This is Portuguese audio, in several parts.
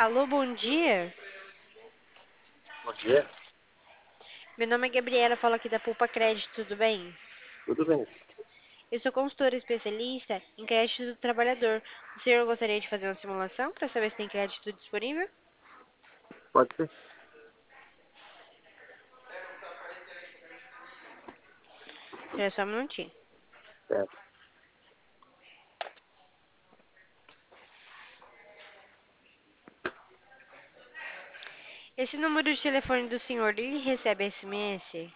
Alô, bom dia. Bom dia. Meu nome é Gabriela, falo aqui da Poupa Crédito, tudo bem? Tudo bem? Eu sou consultora especialista em crédito do trabalhador. O senhor gostaria de fazer uma simulação para saber se tem crédito disponível? Pode ser? Espera só um minutinho. Certo. Esse número de telefone do senhor, ele recebe SMS?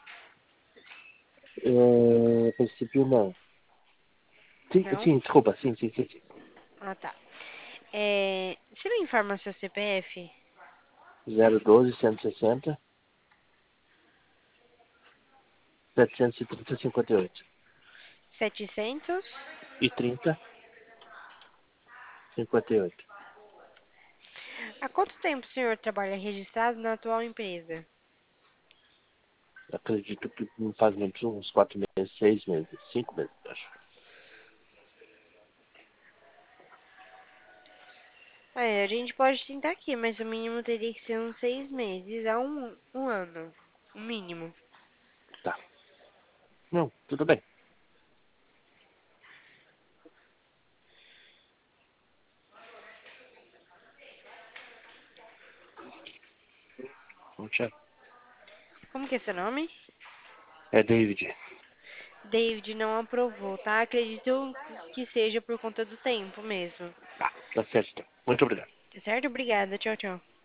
A princípio, não. Sim, Não? sim, desculpa. Sim. Ah, tá. Você me informa seu CPF? 012 160 730 58. 700? E 30 58. Há quanto tempo o senhor trabalha registrado na atual empresa? Acredito que não faz muito, uns 4 meses, 6 meses, 5 meses, acho. A gente pode tentar aqui, mas o mínimo teria que ser uns 6 meses a um ano. O mínimo. Tá. Não, tudo bem. Bom dia. Como que é seu nome? É David. David não aprovou, tá? Acredito que seja por conta do tempo mesmo. Tá certo. Então. Muito obrigado. Certo? Obrigada. Tchau, tchau.